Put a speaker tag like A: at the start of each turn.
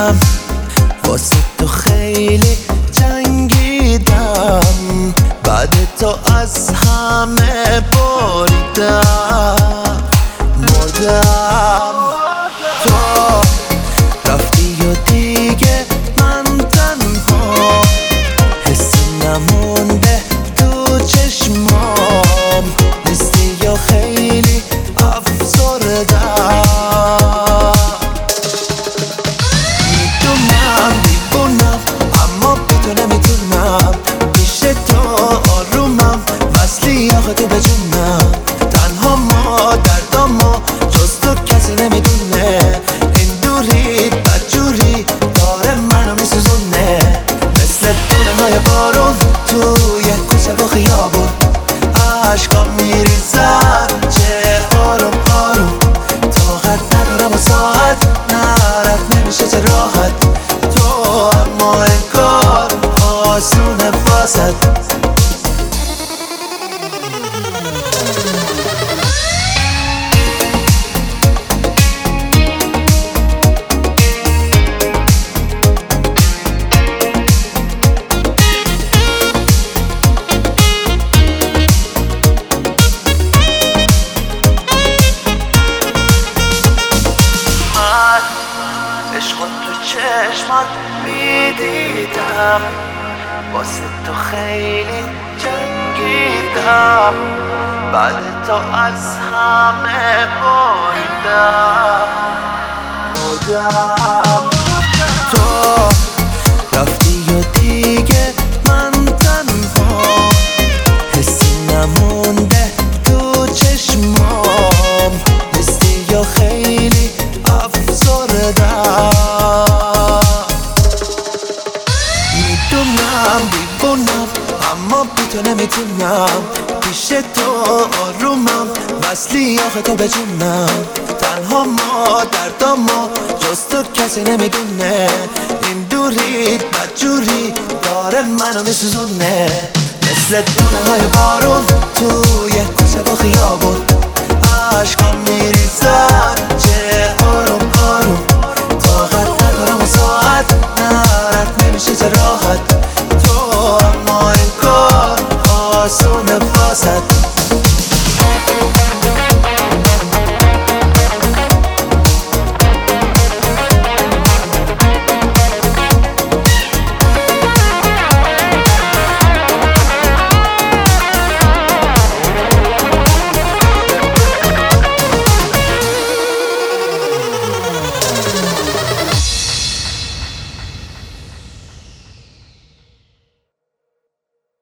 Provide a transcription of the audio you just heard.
A: دیدم، واسه تو خیلی جنگیدم، بعد تو از همه بریدم، مردم. تو رفتی و دیگه من تنها، حسی نمونده تو چشمام، نیستی یا خیلی افسردم. میدونم دیوونم اما بی تو نمیتونم، پیش تو آرومم وصلی آخه تو به جونم. تنها ما دردامو جز تو کسی نمیدونه، این دوری بدجوری داره منو میسوزونه، مثل دونه های بارون توی کوچه و خیابون. عشقام میریزن چه آروم آروم، طاقت ندارم و ساعت نرد نمیشه چه راحت. تو اما انگار آسونه واسد. عشق تو چشمات میدیدم، واسه تو خیلی جنگیدم، بعد تو از همه بریدم. تو رفتی و دیگه من تنها، حسی نمونده تو چشمام، نیستی یا خیلی افسردم. میدونم دیوونم اما بی تو نمیتونم، پیش تو آرومم وصلی آخه تو به جونم. تنها ما دردامو جز تو کسی نمیدونه، این دوری بدجوری داره منو میسوزونه، مثل دونه های بارون توی کوچه و خیابون. عشقام میریزن چه آروم